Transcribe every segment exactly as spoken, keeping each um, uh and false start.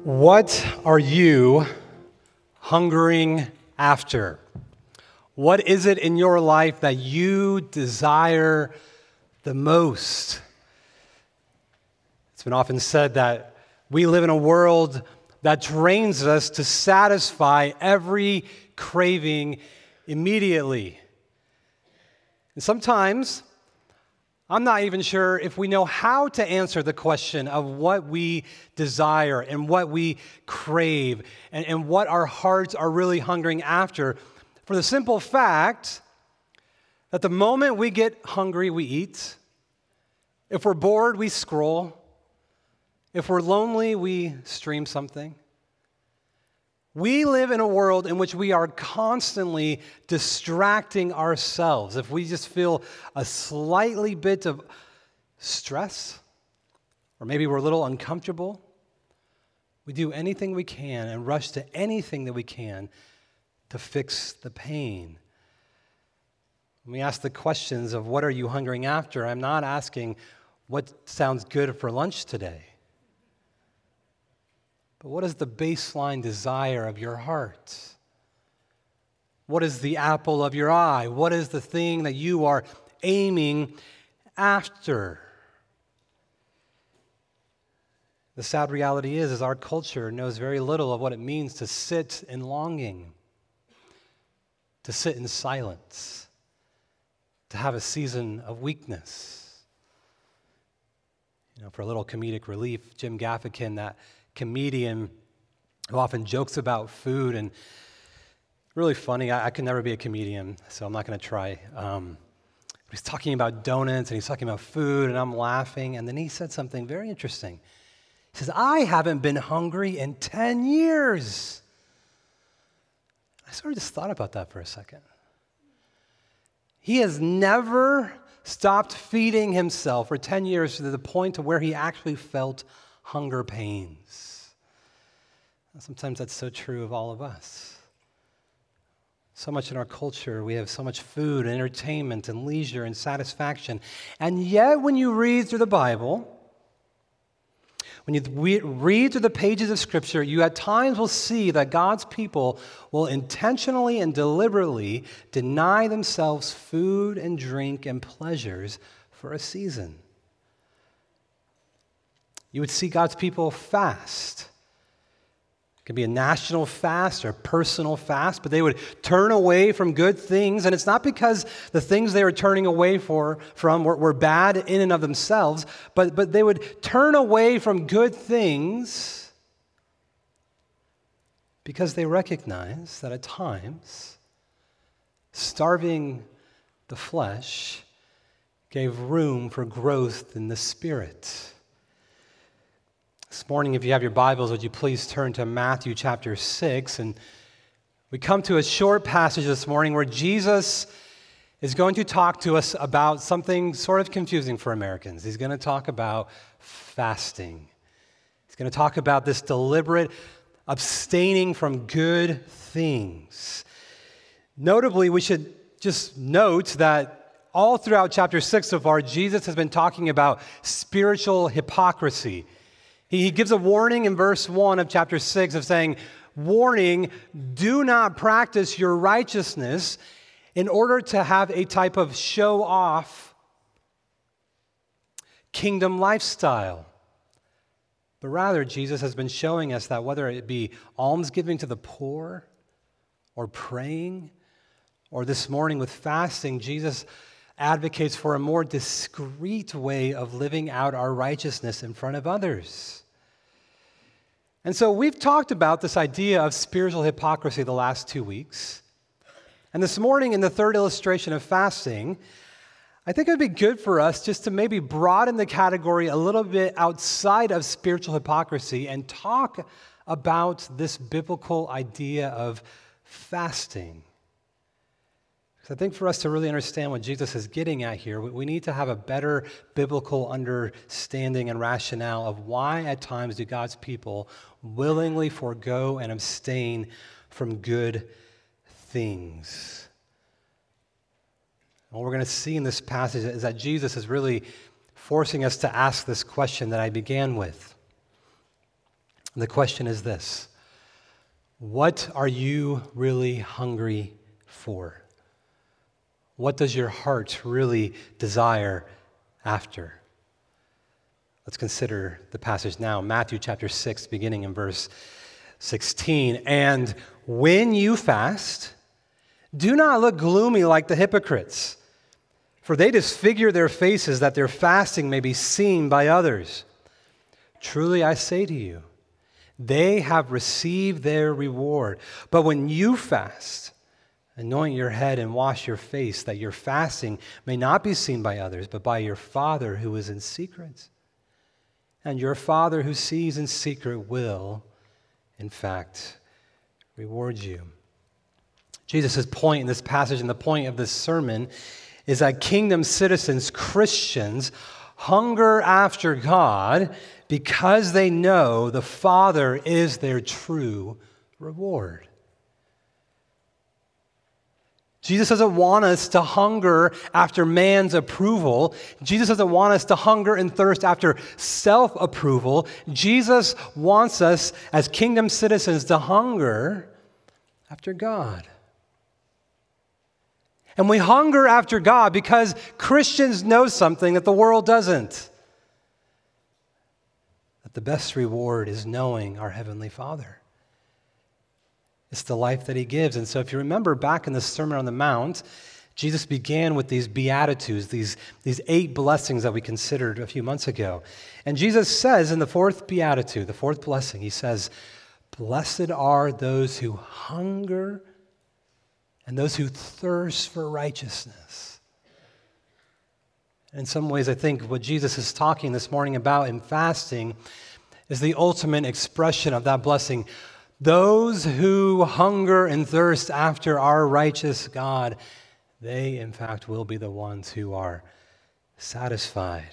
What are you hungering after? What is it in your life that you desire the most? It's been often said that we live in a world that trains us to satisfy every craving immediately. And sometimes, I'm not even sure if we know how to answer the question of what we desire and what we crave and, and what our hearts are really hungering after, for the simple fact that the moment we get hungry, we eat. If we're bored, we scroll. If we're lonely, we stream something. We live in a world in which we are constantly distracting ourselves. If we just feel a slightly bit of stress, or maybe we're a little uncomfortable, we do anything we can and rush to anything that we can to fix the pain. When we ask the questions of what are you hungering after, I'm not asking what sounds good for lunch today. But what is the baseline desire of your heart? What is the apple of your eye? What is the thing that you are aiming after? The sad reality is, is our culture knows very little of what it means to sit in longing, to sit in silence, to have a season of weakness. You know, for a little comedic relief, Jim Gaffigan, that comedian who often jokes about food, and really funny. I, I could never be a comedian, so I'm not going to try. Um, he's talking about donuts, and he's talking about food, and I'm laughing, and then he said something very interesting. He says, I haven't been hungry in ten years. I sort of just thought about that for a second. He has never stopped feeding himself for ten years to the point to where he actually felt hunger pains. And sometimes that's so true of all of us. So much in our culture, we have so much food and entertainment and leisure and satisfaction. And yet, when you read through the Bible, when you read through the pages of Scripture, you at times will see that God's people will intentionally and deliberately deny themselves food and drink and pleasures for a season. You would see God's people fast. It could be a national fast or a personal fast, but they would turn away from good things. And it's not because the things they were turning away for, from were, were bad in and of themselves, but, but they would turn away from good things because they recognize that at times, starving the flesh gave room for growth in the spirit. This morning, if you have your Bibles, would you please turn to Matthew chapter six, and we come to a short passage this morning where Jesus is going to talk to us about something sort of confusing for Americans. He's going to talk about fasting. He's going to talk about this deliberate abstaining from good things. Notably, we should just note that all throughout chapter six so far, Jesus has been talking about spiritual hypocrisy. He gives a warning in verse one of chapter six of saying, warning, do not practice your righteousness in order to have a type of show-off kingdom lifestyle. But rather, Jesus has been showing us that whether it be almsgiving to the poor or praying, or this morning with fasting, Jesus advocates for a more discreet way of living out our righteousness in front of others. And so we've talked about this idea of spiritual hypocrisy the last two weeks. And this morning in the third illustration of fasting, I think it would be good for us just to maybe broaden the category a little bit outside of spiritual hypocrisy and talk about this biblical idea of fasting. Because I think for us to really understand what Jesus is getting at here, we need to have a better biblical understanding and rationale of why at times do God's people willingly forego and abstain from good things. And what we're going to see in this passage is that Jesus is really forcing us to ask this question that I began with. The question is this: what are you really hungry for? What does your heart really desire after? Let's consider the passage now. Matthew chapter six, beginning in verse sixteen. And when you fast, do not look gloomy like the hypocrites, for they disfigure their faces that their fasting may be seen by others. Truly I say to you, they have received their reward. But when you fast, anoint your head and wash your face, that your fasting may not be seen by others, but by your Father who is in secret. And your Father who sees in secret will, in fact, reward you. Jesus' point in this passage and the point of this sermon is that kingdom citizens, Christians, hunger after God because they know the Father is their true reward. Jesus doesn't want us to hunger after man's approval. Jesus doesn't want us to hunger and thirst after self-approval. Jesus wants us as kingdom citizens to hunger after God. And we hunger after God because Christians know something that the world doesn't. That the best reward is knowing our Heavenly Father. It's the life that he gives. And so if you remember back in the Sermon on the Mount, Jesus began with these Beatitudes, these, these eight blessings that we considered a few months ago. And Jesus says in the fourth Beatitude, the fourth blessing, he says, "Blessed are those who hunger and those who thirst for righteousness." In some ways, I think what Jesus is talking this morning about in fasting is the ultimate expression of that blessing. Those who hunger and thirst after our righteous God, they, in fact, will be the ones who are satisfied.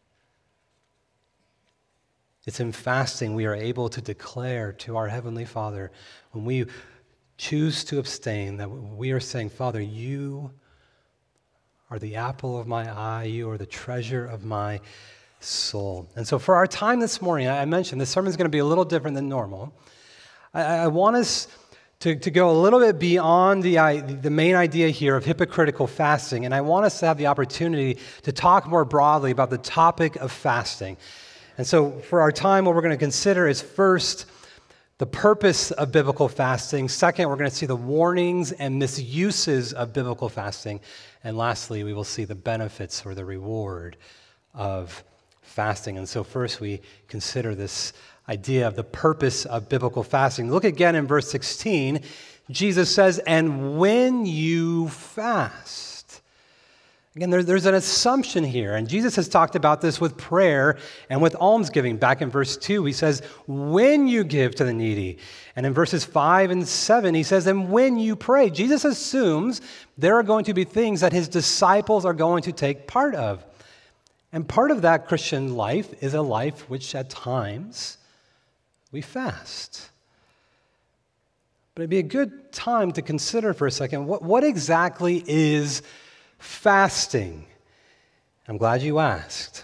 It's in fasting we are able to declare to our Heavenly Father, when we choose to abstain, that we are saying, Father, you are the apple of my eye, you are the treasure of my soul. And so for our time this morning, I mentioned this sermon is going to be a little different than normal. I, I want us to, to go a little bit beyond the, the main idea here of hypocritical fasting, and I want us to have the opportunity to talk more broadly about the topic of fasting. And so for our time, what we're going to consider is first, the purpose of biblical fasting. Second, we're going to see the warnings and misuses of biblical fasting. And lastly, we will see the benefits or the reward of fasting. And so first, we consider this idea of the purpose of biblical fasting. Look again in verse sixteen. Jesus says, "And when you fast." Again, there, there's an assumption here, and Jesus has talked about this with prayer and with almsgiving. Back in verse two, he says, "When you give to the needy." And in verses five and seven, he says, "And when you pray." Jesus assumes there are going to be things that his disciples are going to take part of. And part of that Christian life is a life which at times we fast. But it'd be a good time to consider for a second, what, what exactly is fasting? I'm glad you asked.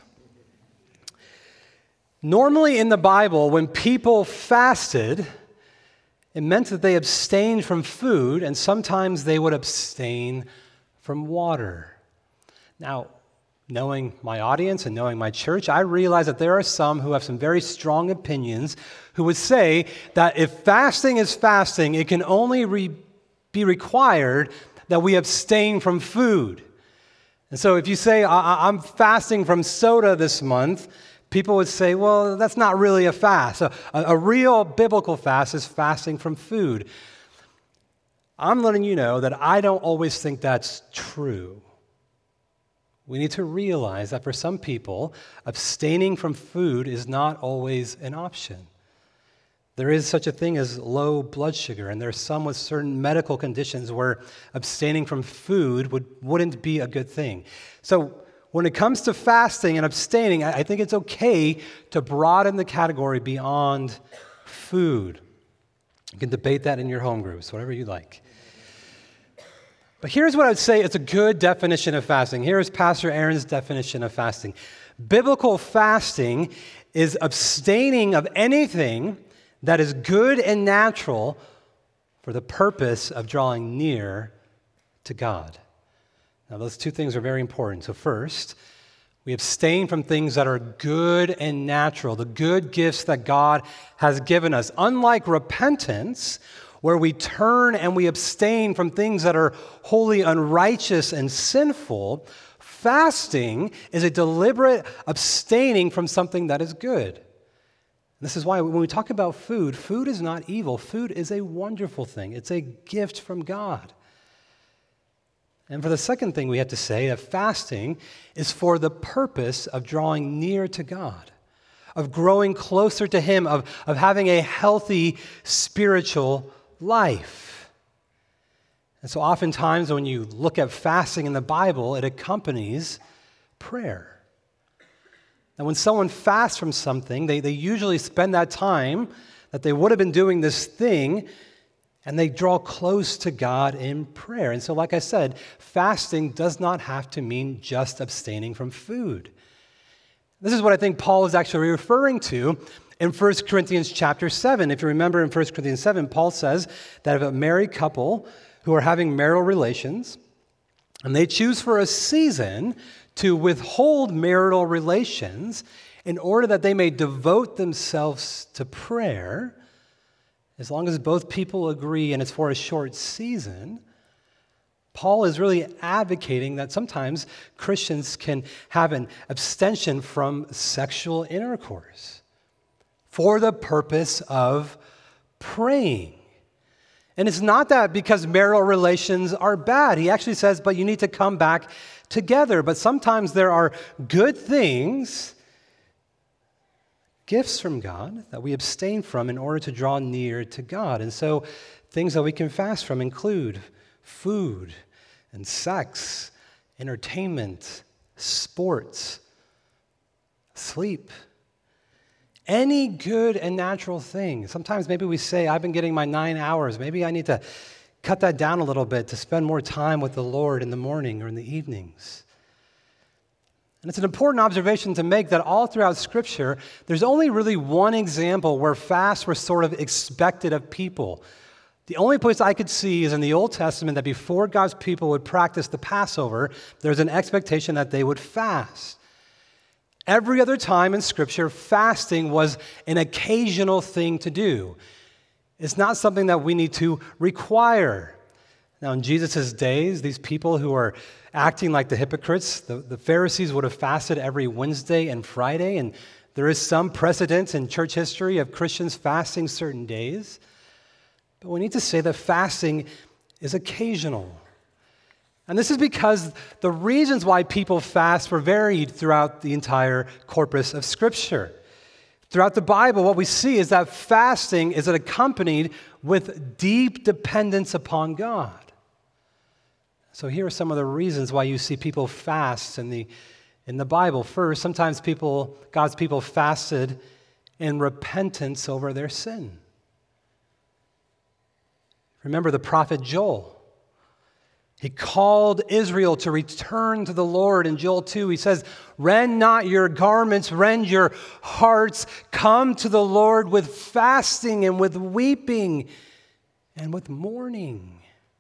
Normally in the Bible, when people fasted, it meant that they abstained from food, and sometimes they would abstain from water. Now, knowing my audience and knowing my church, I realize that there are some who have some very strong opinions who would say that if fasting is fasting, it can only re- be required that we abstain from food. And so if you say, I- I'm fasting from soda this month, people would say, well, that's not really a fast. A, a real biblical fast is fasting from food. I'm letting you know that I don't always think that's true. We need to realize that for some people, abstaining from food is not always an option. There is such a thing as low blood sugar, and there are some with certain medical conditions where abstaining from food would, wouldn't be a good thing. So when it comes to fasting and abstaining, I think it's okay to broaden the category beyond food. You can debate that in your home groups, whatever you like. But here's what I would say it's a good definition of fasting. Here's Pastor Aaron's definition of fasting. Biblical fasting is abstaining of anything that is good and natural for the purpose of drawing near to God. Now, those two things are very important. So first, we abstain from things that are good and natural, the good gifts that God has given us. Unlike repentance, where we turn and we abstain from things that are wholly unrighteous and sinful, fasting is a deliberate abstaining from something that is good. This is why when we talk about food, food is not evil. Food is a wonderful thing. It's a gift from God. And for the second thing we have to say, that fasting is for the purpose of drawing near to God, of growing closer to Him, of, of having a healthy spiritual life. And so oftentimes when you look at fasting in the Bible, it accompanies prayer. Now when someone fasts from something, they, they usually spend that time that they would have been doing this thing, and they draw close to God in prayer. And so like I said, fasting does not have to mean just abstaining from food. This is what I think Paul is actually referring to in First Corinthians chapter seven. If you remember in First Corinthians seven, Paul says that if a married couple who are having marital relations, and they choose for a season to withhold marital relations in order that they may devote themselves to prayer, as long as both people agree and it's for a short season, Paul is really advocating that sometimes Christians can have an abstention from sexual intercourse for the purpose of praying. And it's not that because marital relations are bad. He actually says, but you need to come back together. But sometimes there are good things, gifts from God that we abstain from in order to draw near to God. And so things that we can fast from include food and sex, entertainment, sports, sleep, any good and natural thing. Sometimes maybe we say, I've been getting my nine hours. Maybe I need to cut that down a little bit to spend more time with the Lord in the morning or in the evenings. And it's an important observation to make that all throughout Scripture, there's only really one example where fasts were sort of expected of people. The only place I could see is in the Old Testament that before God's people would practice the Passover, there's an expectation that they would fast. Every other time in Scripture, fasting was an occasional thing to do. It's not something that we need to require. Now, in Jesus' days, these people who are acting like the hypocrites, the, the Pharisees would have fasted every Wednesday and Friday, and there is some precedent in church history of Christians fasting certain days. But we need to say that fasting is occasional. And this is because the reasons why people fast were varied throughout the entire corpus of Scripture. Throughout the Bible, what we see is that fasting is accompanied with deep dependence upon God. So here are some of the reasons why you see people fast in the, in the Bible. First, sometimes people, God's people fasted in repentance over their sin. Remember the prophet Joel. He called Israel to return to the Lord. In Joel two, he says, rend not your garments, rend your hearts. Come to the Lord with fasting and with weeping and with mourning.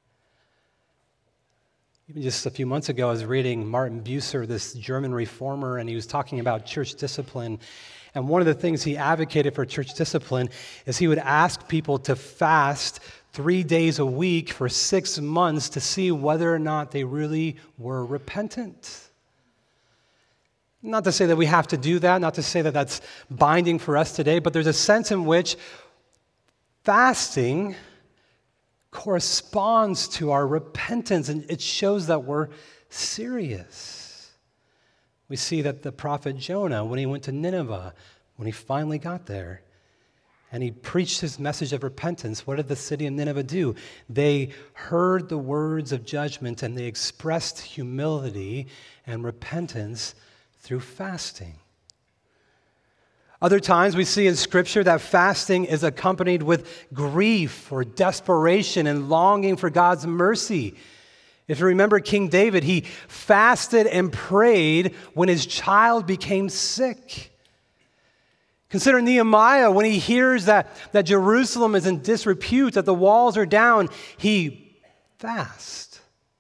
Even just a few months ago, I was reading Martin Bucer, this German reformer, and he was talking about church discipline. And one of the things he advocated for church discipline is he would ask people to fast three days a week for six months to see whether or not they really were repentant. Not to say that we have to do that, not to say that that's binding for us today, but there's a sense in which fasting corresponds to our repentance, and it shows that we're serious. We see that the prophet Jonah, when he went to Nineveh, when he finally got there, and he preached his message of repentance, what did the city of Nineveh do? They heard the words of judgment, and they expressed humility and repentance through fasting. Other times we see in Scripture that fasting is accompanied with grief or desperation and longing for God's mercy. If you remember King David, he fasted and prayed when his child became sick. Consider Nehemiah when he hears that, that Jerusalem is in disrepute, that the walls are down, he fasts.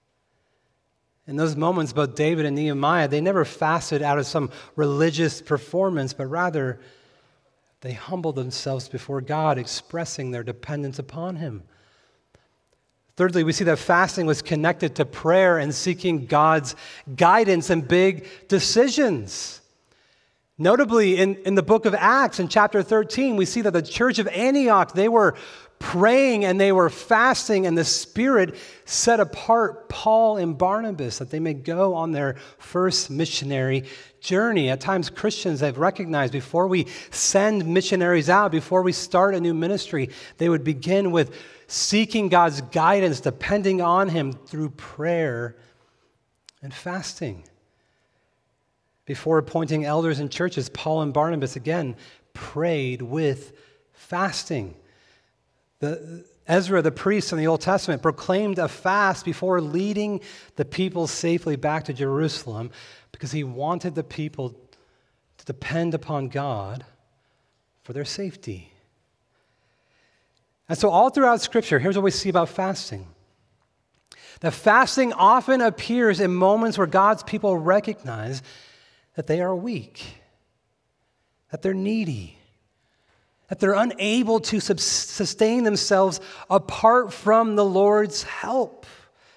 In those moments, both David and Nehemiah, they never fasted out of some religious performance, but rather they humbled themselves before God, expressing their dependence upon him. Thirdly, we see that fasting was connected to prayer and seeking God's guidance in big decisions. Notably, in, in the book of Acts, in chapter thirteen, we see that the church of Antioch, they were praying and they were fasting, and the Spirit set apart Paul and Barnabas that they may go on their first missionary journey. At times, Christians have recognized before we send missionaries out, before we start a new ministry, they would begin with seeking God's guidance, depending on him through prayer and fasting. Before appointing elders in churches, Paul and Barnabas again prayed with fasting. The, Ezra, the priest in the Old Testament, proclaimed a fast before leading the people safely back to Jerusalem because he wanted the people to depend upon God for their safety. And so all throughout Scripture, here's what we see about fasting. That fasting often appears in moments where God's people recognize that they are weak, that they're needy, that they're unable to sustain themselves apart from the Lord's help.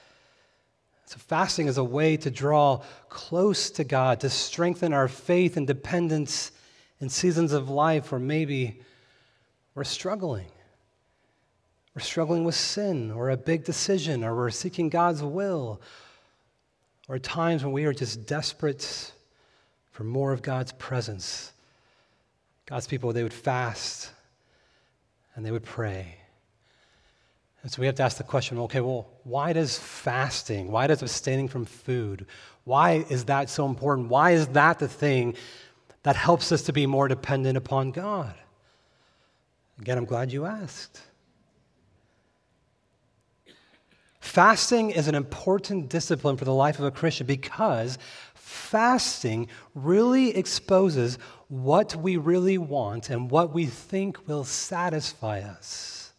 So fasting is a way to draw close to God, to strengthen our faith and dependence in seasons of life where maybe we're struggling. We're struggling with sin or a big decision, or we're seeking God's will, or times when we are just desperate for more of God's presence. God's people, they would fast and they would pray. And so we have to ask the question, okay, well, why does fasting, why does abstaining from food, why is that so important? Why is that the thing that helps us to be more dependent upon God? Again, I'm glad you asked. Fasting is an important discipline for the life of a Christian because fasting really exposes what we really want and what we think will satisfy us.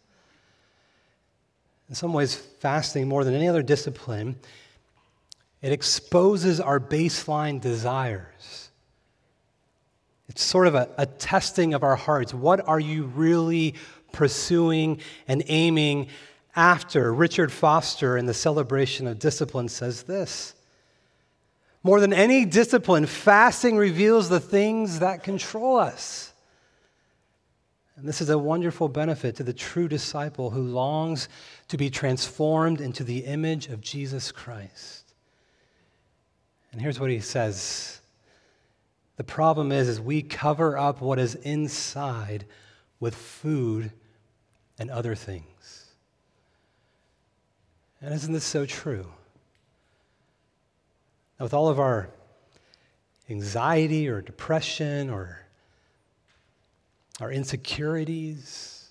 In some ways, fasting, more than any other discipline, it exposes our baseline desires. It's sort of a, a testing of our hearts. What are you really pursuing and aiming after? Richard Foster, in the Celebration of Discipline, says this: more than any discipline, fasting reveals the things that control us. And this is a wonderful benefit to the true disciple who longs to be transformed into the image of Jesus Christ. And here's what he says. The problem is, is we cover up what is inside with food and other things. And isn't this so true? Now, with all of our anxiety or depression or our insecurities,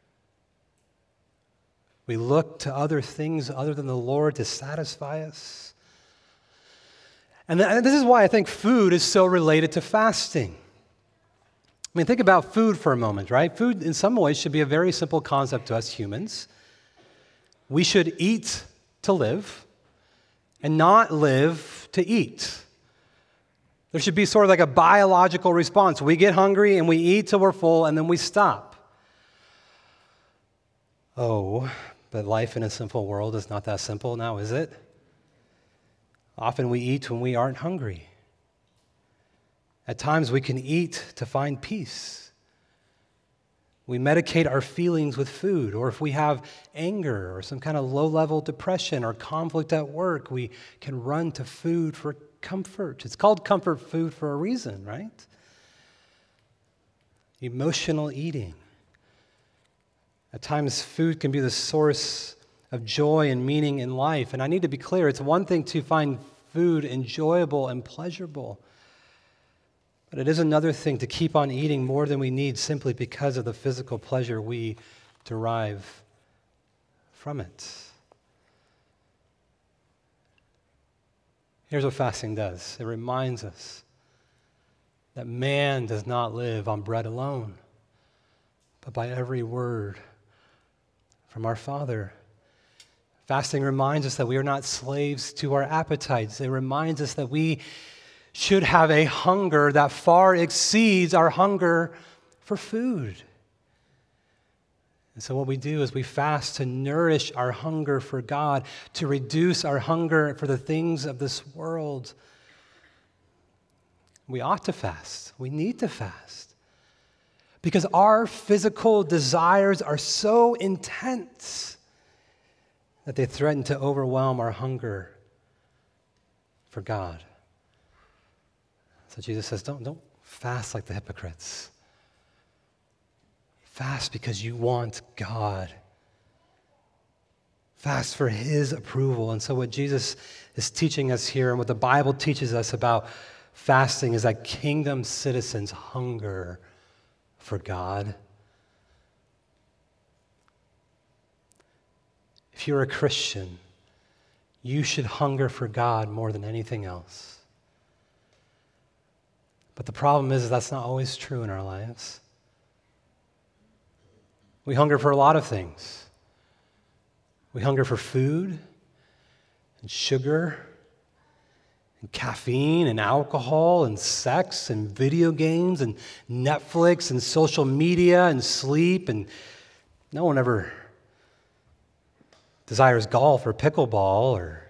we look to other things other than the Lord to satisfy us. And this is why I think food is so related to fasting. I mean, think about food for a moment, right? Food, in some ways, should be a very simple concept to us humans. We should eat to live and not live to eat. There should be sort of like a biological response. We get hungry and we eat till we're full and then we stop. Oh, but life in a simple world is not that simple now, is it? Often we eat when we aren't hungry. At times we can eat to find peace. We medicate our feelings with food, or if we have anger or some kind of low-level depression or conflict at work, we can run to food for comfort. It's called comfort food for a reason, right? Emotional eating. At times, food can be the source of joy and meaning in life. And I need to be clear, it's one thing to find food enjoyable and pleasurable, but it is another thing to keep on eating more than we need simply because of the physical pleasure we derive from it. Here's what fasting does. It reminds us that man does not live on bread alone, but by every word from our Father. Fasting reminds us that we are not slaves to our appetites. It reminds us that we should have a hunger that far exceeds our hunger for food. And so what we do is we fast to nourish our hunger for God, to reduce our hunger for the things of this world. We ought to fast. We need to fast. Because our physical desires are so intense that they threaten to overwhelm our hunger for God. So Jesus says, don't, don't fast like the hypocrites. Fast because you want God. Fast for His approval. And so what Jesus is teaching us here and what the Bible teaches us about fasting is that kingdom citizens hunger for God. If you're a Christian, you should hunger for God more than anything else. But the problem is that's not always true in our lives. We hunger for a lot of things. We hunger for food and sugar and caffeine and alcohol and sex and video games and Netflix and social media and sleep, and no one ever desires golf or pickleball or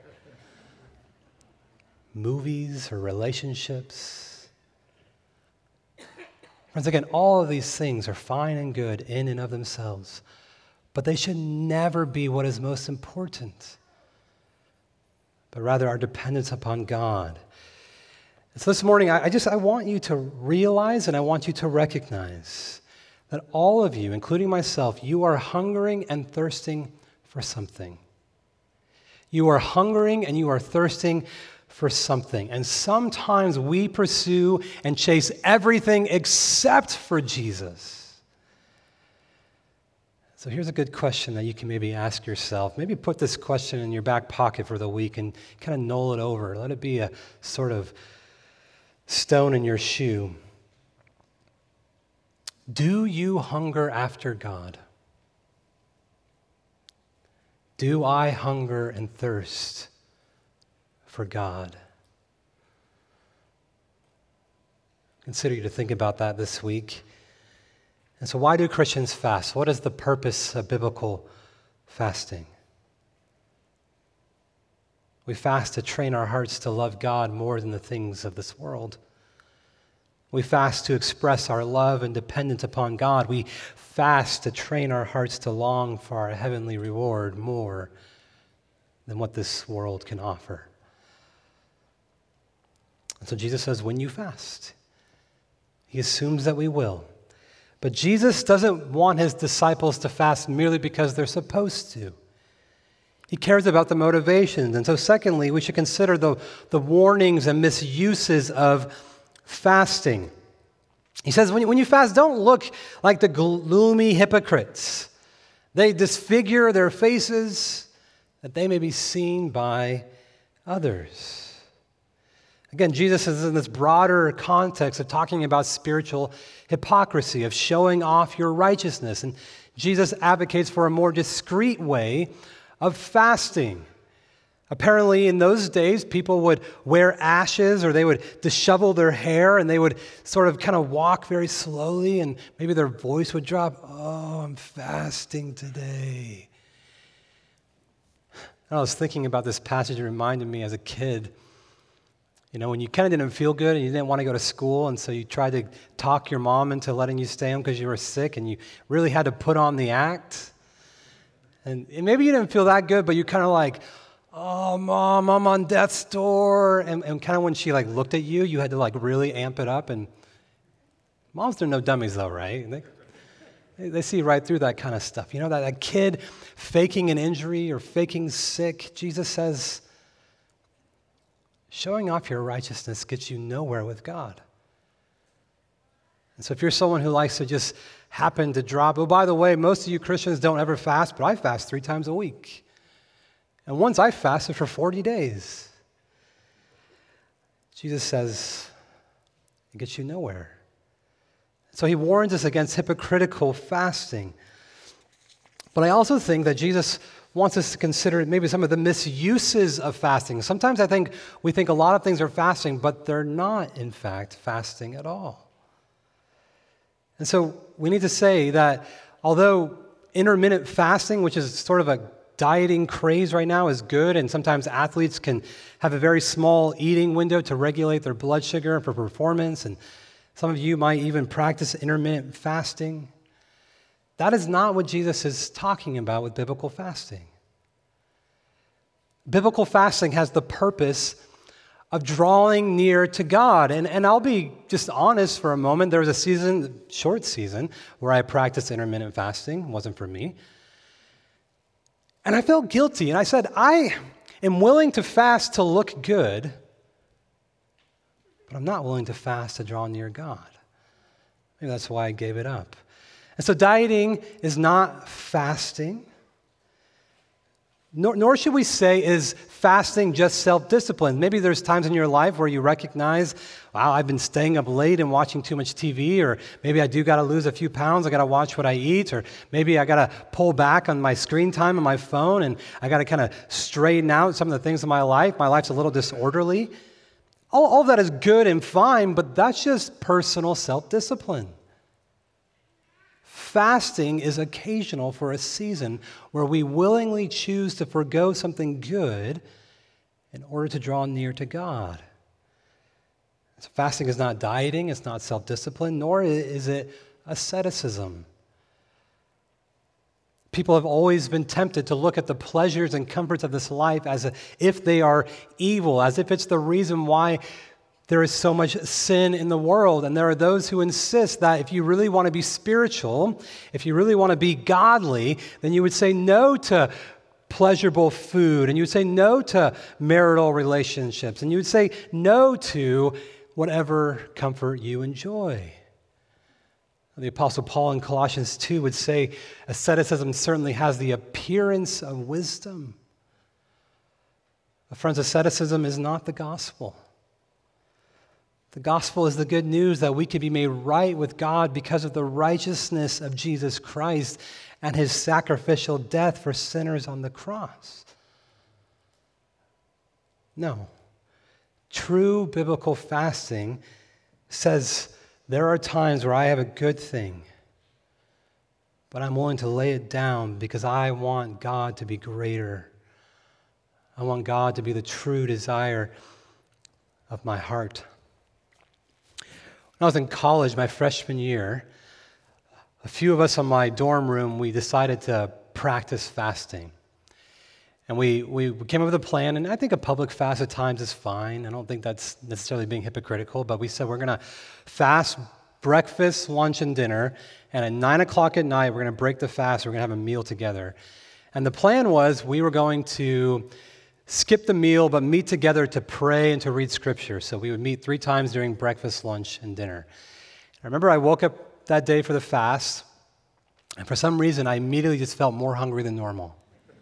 movies or relationships. Friends, again, all of these things are fine and good in and of themselves, but they should never be what is most important, but rather our dependence upon God. And so this morning, I, I just I want you to realize and I want you to recognize that all of you, including myself, you are hungering and thirsting for something. You are hungering and you are thirsting for something. And sometimes we pursue and chase everything except for Jesus. So here's a good question that you can maybe ask yourself. Maybe put this question in your back pocket for the week and kind of null it over. Let it be a sort of stone in your shoe. Do you hunger after God? Do I hunger and thirst for God? Consider you to think about that this week. And so why do Christians fast? What is the purpose of biblical fasting? We fast to train our hearts to love God more than the things of this world. We fast to express our love and dependence upon God. We fast to train our hearts to long for our heavenly reward more than what this world can offer. And so Jesus says, when you fast, He assumes that we will. But Jesus doesn't want His disciples to fast merely because they're supposed to. He cares about the motivations. And so secondly, we should consider the, the warnings and misuses of fasting. He says, when you, when you fast, don't look like the gloomy hypocrites. They disfigure their faces that they may be seen by others. Again, Jesus is in this broader context of talking about spiritual hypocrisy, of showing off your righteousness. And Jesus advocates for a more discreet way of fasting. Apparently, in those days, people would wear ashes or they would dishevel their hair and they would sort of kind of walk very slowly and maybe their voice would drop. Oh, I'm fasting today. And I was thinking about this passage. It reminded me as a kid, you know, when you kind of didn't feel good and you didn't want to go to school, and so you tried to talk your mom into letting you stay home because you were sick and you really had to put on the act. And maybe you didn't feel that good, but you kind of like, oh, Mom, I'm on death's door. And, and kind of when she like looked at you, you had to like really amp it up. And moms, they're no dummies though, right? They, they see right through that kind of stuff. You know, that, that kid faking an injury or faking sick, Jesus says, showing off your righteousness gets you nowhere with God. And so if you're someone who likes to just happen to drop, oh, by the way, most of you Christians don't ever fast, but I fast three times a week. And once I fasted for forty days. Jesus says, It gets you nowhere. So he warns us against hypocritical fasting. But I also think that Jesus wants us to consider maybe some of the misuses of fasting. Sometimes I think we think a lot of things are fasting, but they're not, in fact, fasting at all. And so we need to say that although intermittent fasting, which is sort of a dieting craze right now, is good, and sometimes athletes can have a very small eating window to regulate their blood sugar for performance, and some of you might even practice intermittent fasting. That is not what Jesus is talking about with biblical fasting. Biblical fasting has the purpose of drawing near to God. And, and I'll be just honest for a moment. There was a season, short season, where I practiced intermittent fasting. It wasn't for me. And I felt guilty. And I said, I am willing to fast to look good, but I'm not willing to fast to draw near God. Maybe that's why I gave it up. And so dieting is not fasting, nor, nor should we say is fasting just self-discipline. Maybe there's times in your life where you recognize, wow, I've been staying up late and watching too much T V, or maybe I do got to lose a few pounds, I got to watch what I eat, or maybe I got to pull back on my screen time on my phone, and I got to kind of straighten out some of the things in my life. My life's a little disorderly. All, all of that is good and fine, but that's just personal self-discipline. Fasting is occasional for a season where we willingly choose to forgo something good in order to draw near to God. So fasting is not dieting, it's not self-discipline, nor is it asceticism. People have always been tempted to look at the pleasures and comforts of this life as if they are evil, as if it's the reason why there is so much sin in the world. And there are those who insist that if you really want to be spiritual, if you really want to be godly, then you would say no to pleasurable food, and you would say no to marital relationships, and you would say no to whatever comfort you enjoy. The Apostle Paul in Colossians two would say asceticism certainly has the appearance of wisdom. But friends, asceticism is not the gospel. The gospel is the good news that we can be made right with God because of the righteousness of Jesus Christ and his sacrificial death for sinners on the cross. No. True biblical fasting says there are times where I have a good thing, but I'm willing to lay it down because I want God to be greater. I want God to be the true desire of my heart. When I was in college, my freshman year, a few of us in my dorm room, we decided to practice fasting. And we, we came up with a plan, and I think a public fast at times is fine. I don't think that's necessarily being hypocritical, but we said we're going to fast breakfast, lunch, and dinner, and at nine o'clock at night, we're going to break the fast, we're going to have a meal together. And the plan was we were going to skip the meal, but meet together to pray and to read Scripture. So we would meet three times during breakfast, lunch, and dinner. I remember I woke up that day for the fast, and for some reason, I immediately just felt more hungry than normal.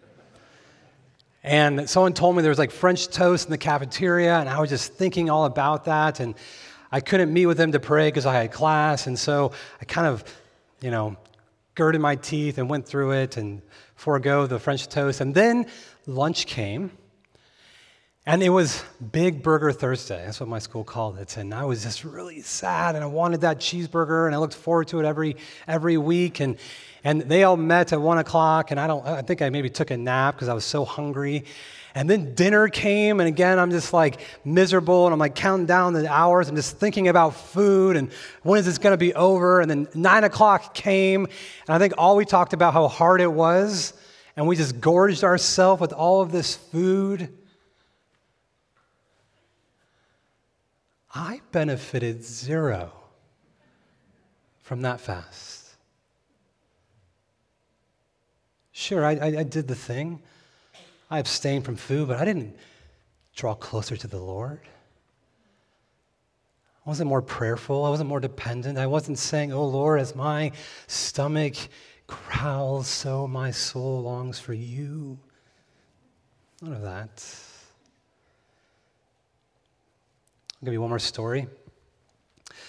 And someone told me there was like French toast in the cafeteria, and I was just thinking all about that, and I couldn't meet with them to pray because I had class, and so I kind of, you know, girded my teeth and went through it and forego the French toast. And then lunch came, and it was Big Burger Thursday. That's what my school called it. And I was just really sad, and I wanted that cheeseburger, and I looked forward to it every every week. And and they all met at one o'clock, and I don't. I think I maybe took a nap because I was so hungry. And then dinner came, and again, I'm just like miserable, and I'm like counting down the hours. I'm just thinking about food, and when is this going to be over? And then nine o'clock came, and I think all we talked about how hard it was, and we just gorged ourselves with all of this food. I benefited zero from that fast. Sure, I, I, I did the thing. I abstained from food, but I didn't draw closer to the Lord. I wasn't more prayerful. I wasn't more dependent. I wasn't saying, oh Lord, as my stomach growls, so my soul longs for you. None of that. I'll give you one more story.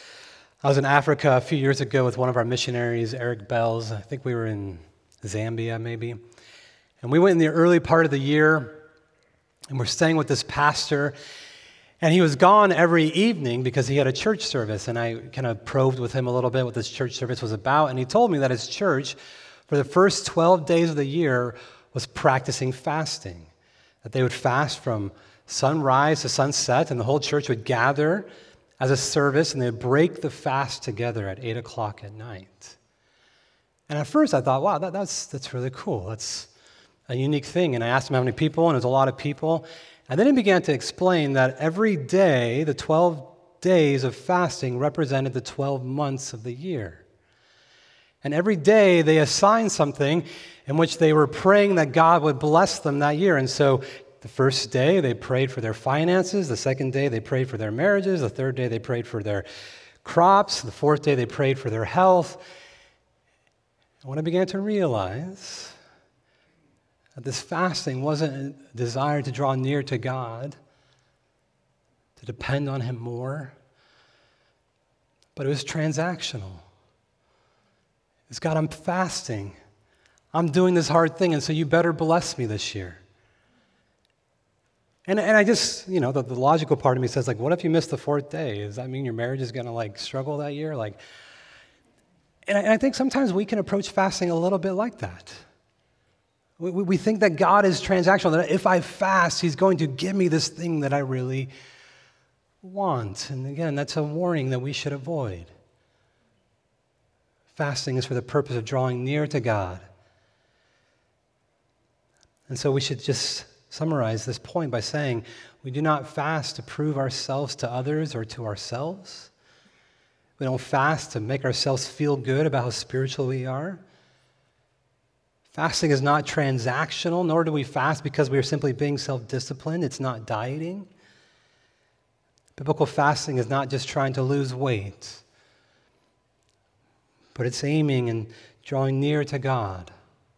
I was in Africa a few years ago with one of our missionaries, Eric Bells. I think we were in Zambia, maybe. And we went in the early part of the year, and we're staying with this pastor. And he was gone every evening because he had a church service. And I kind of probed with him a little bit what this church service was about. And he told me that his church, for the first twelve days of the year, was practicing fasting. That they would fast from sunrise to sunset, and the whole church would gather as a service, and they'd break the fast together at eight o'clock at night. And at first I thought, wow, that, that's that's really cool. That's a unique thing. And I asked him how many people, and it was a lot of people. And then he began to explain that every day, the twelve days of fasting represented the twelve months of the year. And every day they assigned something in which they were praying that God would bless them that year. And so the first day, they prayed for their finances. The second day, they prayed for their marriages. The third day, they prayed for their crops. The fourth day, they prayed for their health. And when I began to realize that this fasting wasn't a desire to draw near to God, to depend on Him more, but it was transactional. It's God, I'm fasting. I'm doing this hard thing, and so you better bless me this year. And and I just, you know, the, the logical part of me says, like, what if you miss the fourth day? Does that mean your marriage is going to, like, struggle that year? Like, and I, and I think sometimes we can approach fasting a little bit like that. We, we think that God is transactional, that if I fast, He's going to give me this thing that I really want. And again, that's a warning that we should avoid. Fasting is for the purpose of drawing near to God. And so we should just summarize this point by saying we do not fast to prove ourselves to others or to ourselves. We don't fast to make ourselves feel good about how spiritual we are. Fasting is not transactional, nor do we fast because we are simply being self-disciplined. It's not dieting. Biblical fasting is not just trying to lose weight, but it's aiming and drawing near to God.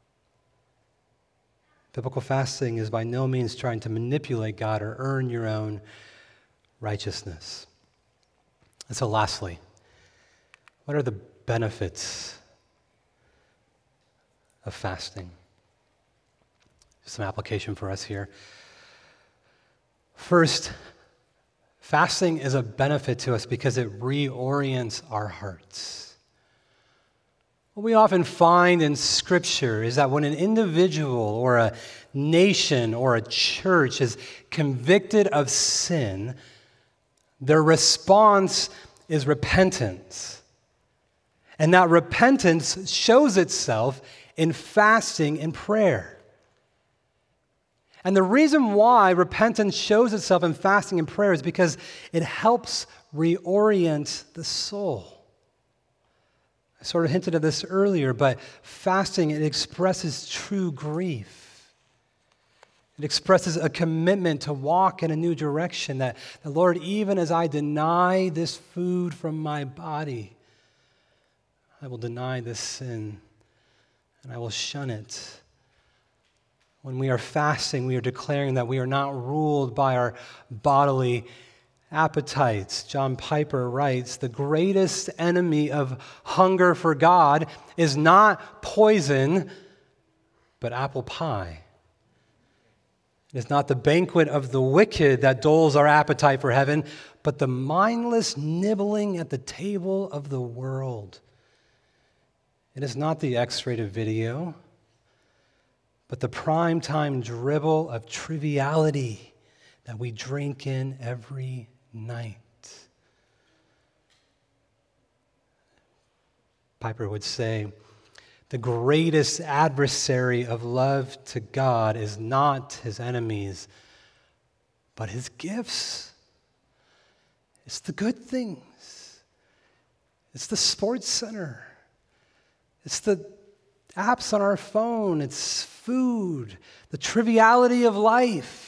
Biblical fasting is by no means trying to manipulate God or earn your own righteousness. And so lastly, what are the benefits of fasting? Some application for us here. First, fasting is a benefit to us because it reorients our hearts. What we often find in Scripture is that when an individual or a nation or a church is convicted of sin, their response is repentance. And that repentance shows itself in fasting and prayer. And the reason why repentance shows itself in fasting and prayer is because it helps reorient the soul. I sort of hinted at this earlier, but fasting, it expresses true grief. It expresses a commitment to walk in a new direction, that the Lord, even as I deny this food from my body, I will deny this sin, and I will shun it. When we are fasting, we are declaring that we are not ruled by our bodily appetites. John Piper writes, the greatest enemy of hunger for God is not poison, but apple pie. It is not the banquet of the wicked that dulls our appetite for heaven, but the mindless nibbling at the table of the world. It is not the X-rated video, but the primetime dribble of triviality that we drink in every night. Piper would say, the greatest adversary of love to God is not his enemies, but his gifts. It's the good things. It's the sports center. It's the apps on our phone. It's food, the triviality of life.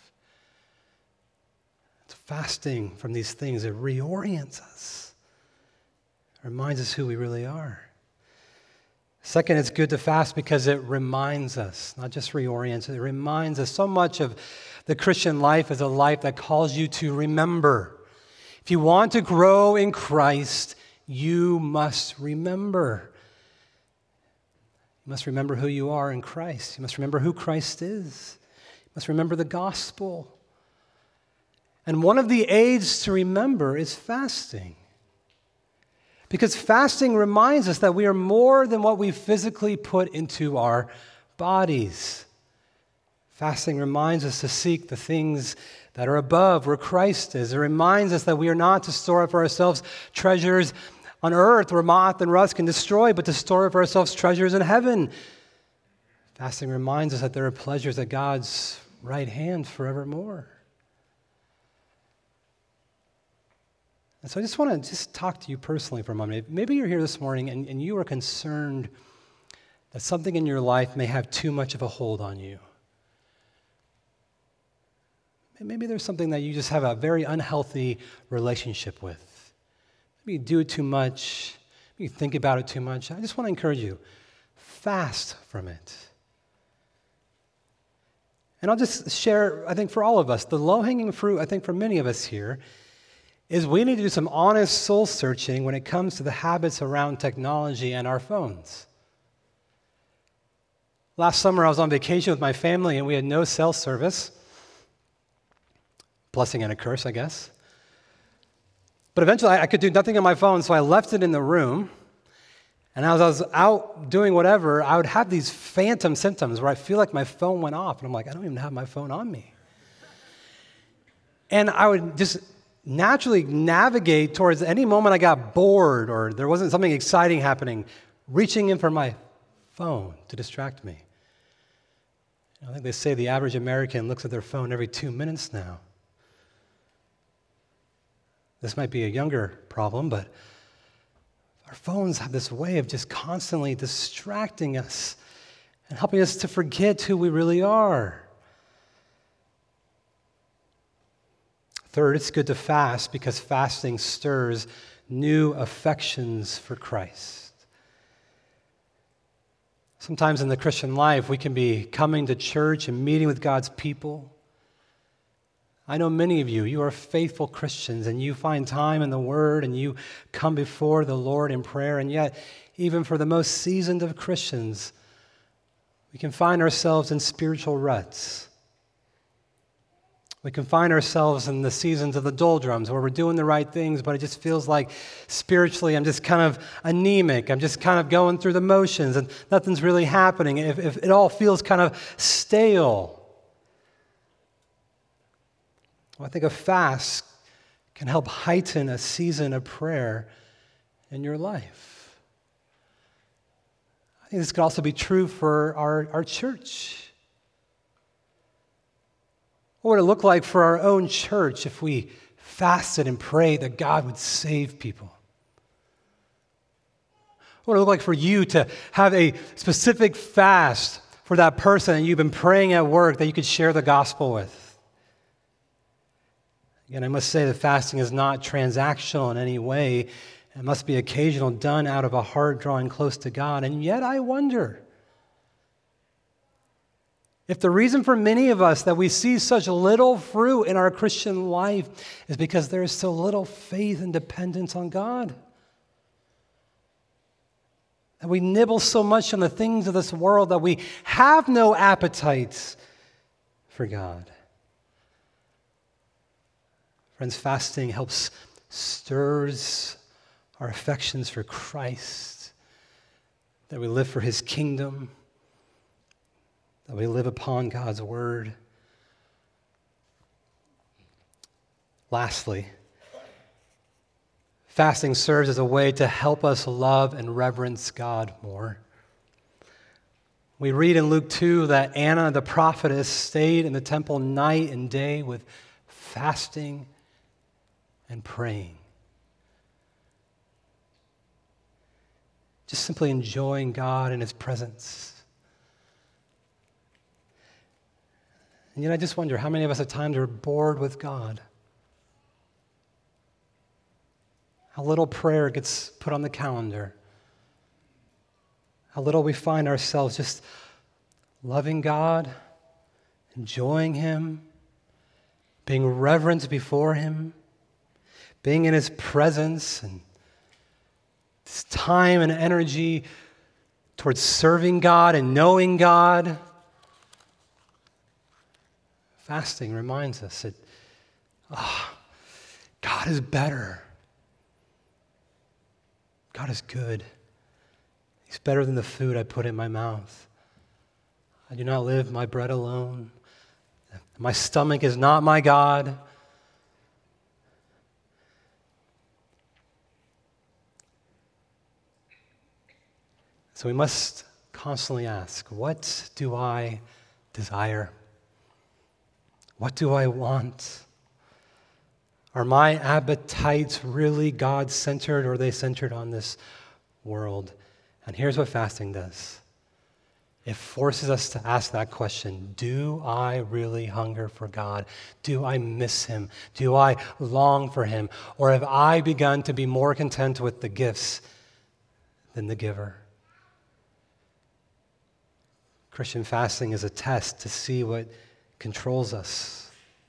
Fasting from these things, it reorients us. It reminds us who we really are. Second, it's good to fast because it reminds us, not just reorients, it reminds us. So much of the Christian life is a life that calls you to remember. If you want to grow in Christ, you must remember. You must remember who you are in Christ. You must remember who Christ is. You must remember the gospel. And one of the aids to remember is fasting. Because fasting reminds us that we are more than what we physically put into our bodies. Fasting reminds us to seek the things that are above, where Christ is. It reminds us that we are not to store up for ourselves treasures on earth where moth and rust can destroy, but to store up for ourselves treasures in heaven. Fasting reminds us that there are pleasures at God's right hand forevermore. And so I just want to just talk to you personally for a moment. Maybe you're here this morning and, and you are concerned that something in your life may have too much of a hold on you. Maybe there's something that you just have a very unhealthy relationship with. Maybe you do it too much. Maybe you think about it too much. I just want to encourage you, fast from it. And I'll just share, I think for all of us, the low-hanging fruit, I think for many of us here, is we need to do some honest soul searching when it comes to the habits around technology and our phones. Last summer, I was on vacation with my family, and we had no cell service. Blessing and a curse, I guess. But eventually, I could do nothing on my phone, so I left it in the room. And as I was out doing whatever, I would have these phantom symptoms where I feel like my phone went off, and I'm like, I don't even have my phone on me. And I would just naturally navigate towards any moment I got bored or there wasn't something exciting happening, reaching in for my phone to distract me. I think they say the average American looks at their phone every two minutes now. This might be a younger problem, but our phones have this way of just constantly distracting us and helping us to forget who we really are. Third, it's good to fast because fasting stirs new affections for Christ. Sometimes in the Christian life, we can be coming to church and meeting with God's people. I know many of you, you are faithful Christians, and you find time in the Word, and you come before the Lord in prayer, and yet, even for the most seasoned of Christians, we can find ourselves in spiritual ruts. We can find ourselves in the seasons of the doldrums where we're doing the right things, but it just feels like spiritually I'm just kind of anemic. I'm just kind of going through the motions and nothing's really happening. If, if it all feels kind of stale. Well, I think a fast can help heighten a season of prayer in your life. I think this could also be true for our, our church. What would it look like for our own church if we fasted and prayed that God would save people? What would it look like for you to have a specific fast for that person that you've been praying at work that you could share the gospel with? Again, I must say that fasting is not transactional in any way. It must be occasional, done out of a heart drawing close to God. And yet I wonder if the reason for many of us that we see such little fruit in our Christian life is because there is so little faith and dependence on God. That we nibble so much on the things of this world that we have no appetites for God. Friends, fasting helps stirs our affections for Christ, that we live for His kingdom, that we live upon God's word. Lastly, fasting serves as a way to help us love and reverence God more. We read in Luke two that Anna the prophetess stayed in the temple night and day with fasting and praying. Just simply enjoying God and His presence. And yet I just wonder how many of us at times are bored with God. How little prayer gets put on the calendar. How little we find ourselves just loving God, enjoying Him, being reverent before Him, being in His presence and this time and energy towards serving God and knowing God. Fasting reminds us that oh, God is better. God is good. He's better than the food I put in my mouth. I do not live my bread alone. My stomach is not my God. So we must constantly ask, what do I desire? What do I want? Are my appetites really God-centered, or are they centered on this world? And here's what fasting does. It forces us to ask that question, do I really hunger for God? Do I miss Him? Do I long for Him? Or have I begun to be more content with the gifts than the giver? Christian fasting is a test to see what controls us.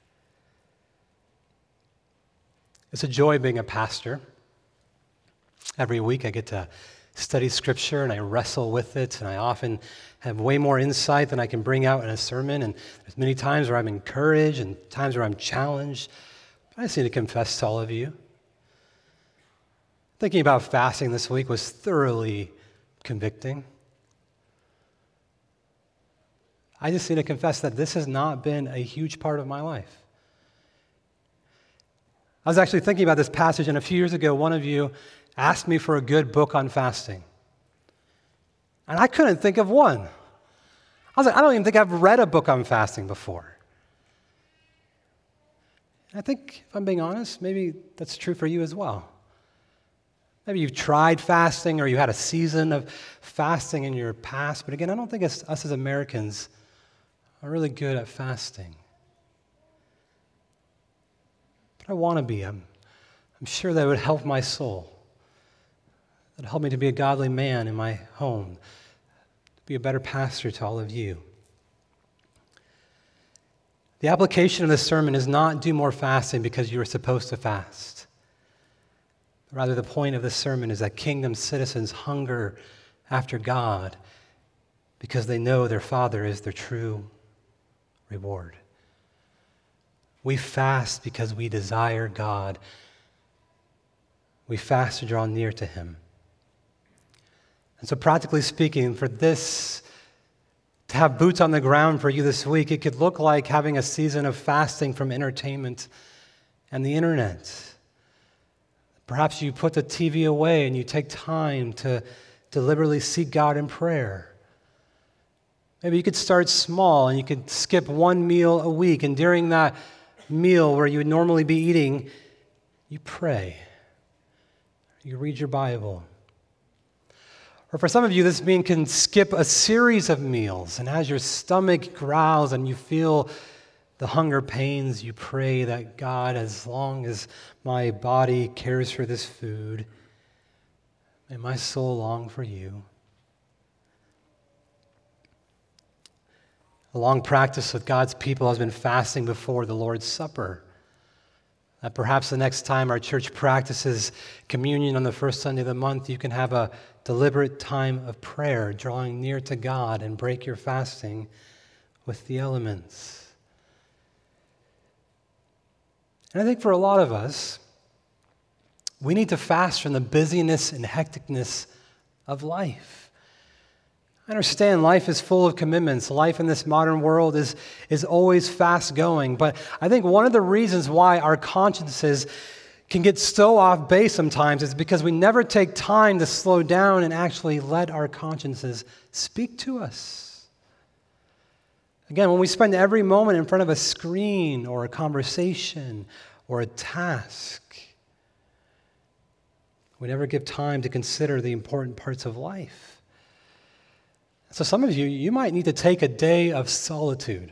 It's a joy being a pastor. Every week I get to study Scripture and I wrestle with it, and I often have way more insight than I can bring out in a sermon, and there's many times where I'm encouraged and times where I'm challenged. But I just need to confess to all of you. Thinking about fasting this week was thoroughly convicting. I just need to confess that this has not been a huge part of my life. I was actually thinking about this passage, and a few years ago, one of you asked me for a good book on fasting. And I couldn't think of one. I was like, I don't even think I've read a book on fasting before. And I think, if I'm being honest, maybe that's true for you as well. Maybe you've tried fasting or you had a season of fasting in your past, but again, I don't think it's, us as Americans are really good at fasting. But I want to be. I'm, I'm sure that it would help my soul. It would help me to be a godly man in my home, to be a better pastor to all of you. The application of this sermon is not do more fasting because you were supposed to fast. Rather, the point of this sermon is that kingdom citizens hunger after God because they know their Father is their true reward. We fast because we desire God. We fast to draw near to Him. And so practically speaking, for this to have boots on the ground for you this week, it could look like having a season of fasting from entertainment and the internet. Perhaps you put the T V away and you take time to deliberately seek God in prayer. Maybe you could start small and you could skip one meal a week, and during that meal where you would normally be eating, you pray. You read your Bible. Or for some of you, this means can skip a series of meals, and as your stomach growls and you feel the hunger pains, you pray that God, as long as my body cares for this food, may my soul long for you. A long practice with God's people has been fasting before the Lord's Supper. That perhaps the next time our church practices communion on the first Sunday of the month, you can have a deliberate time of prayer, drawing near to God, and break your fasting with the elements. And I think for a lot of us, we need to fast from the busyness and hecticness of life. I understand life is full of commitments. Life in this modern world is, is always fast-going. But I think one of the reasons why our consciences can get so off base sometimes is because we never take time to slow down and actually let our consciences speak to us. Again, when we spend every moment in front of a screen or a conversation or a task, we never give time to consider the important parts of life. So some of you, you might need to take a day of solitude.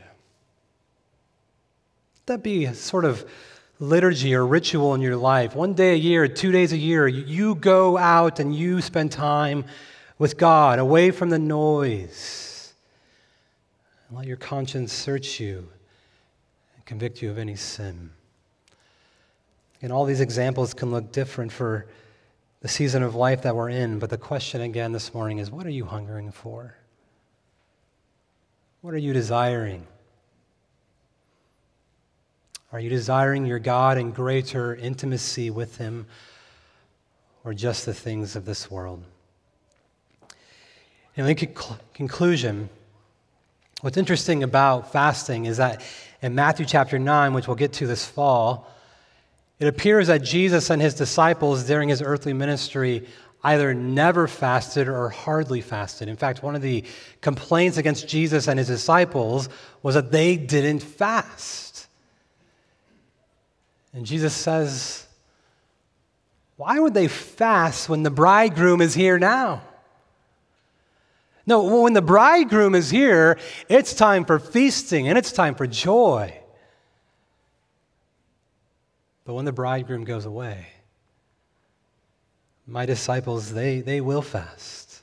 That'd be a sort of liturgy or ritual in your life. One day a year, two days a year, you go out and you spend time with God, away from the noise. And let your conscience search you and convict you of any sin. And all these examples can look different for the season of life that we're in. But the question again this morning is, what are you hungering for? What are you desiring? Are you desiring your God and greater intimacy with him, or just the things of this world? And in conc- conclusion, what's interesting about fasting is that in Matthew chapter nine, which we'll get to this fall, it appears that Jesus and his disciples during his earthly ministry either never fasted or hardly fasted. In fact, one of the complaints against Jesus and his disciples was that they didn't fast. And Jesus says, why would they fast when the bridegroom is here now? No, when the bridegroom is here, it's time for feasting and it's time for joy. But when the bridegroom goes away, my disciples, they, they will fast.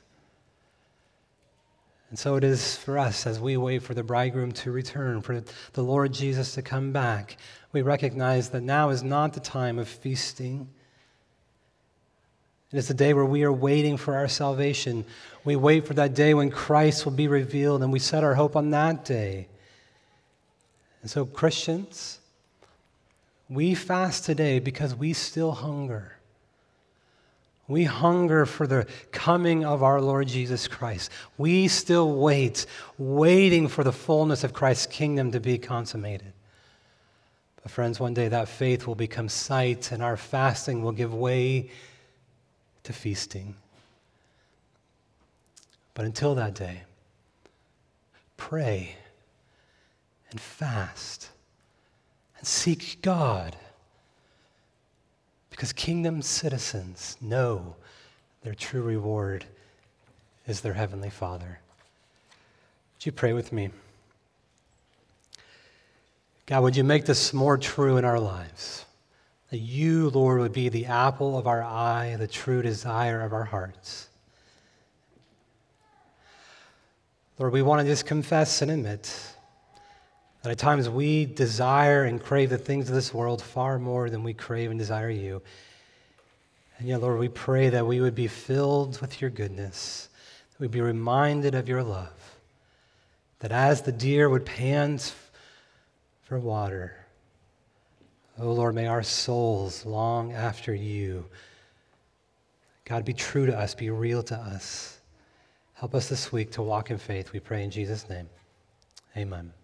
And so it is for us as we wait for the bridegroom to return, for the Lord Jesus to come back. We recognize that now is not the time of feasting. It is the day where we are waiting for our salvation. We wait for that day when Christ will be revealed, and we set our hope on that day. And so, Christians, we fast today because we still hunger. We hunger for the coming of our Lord Jesus Christ. We still wait, waiting for the fullness of Christ's kingdom to be consummated. But friends, one day that faith will become sight, and our fasting will give way to feasting. But until that day, pray and fast and seek God, because kingdom citizens know their true reward is their heavenly Father. Would you pray with me? God, would you make this more true in our lives? That you, Lord, would be the apple of our eye, the true desire of our hearts. Lord, we want to just confess and admit that at times we desire and crave the things of this world far more than we crave and desire you. And yet, Lord, we pray that we would be filled with your goodness, that we'd be reminded of your love, that as the deer would pant for water, oh Lord, may our souls long after you. God, be true to us, be real to us. Help us this week to walk in faith, we pray in Jesus' name. Amen.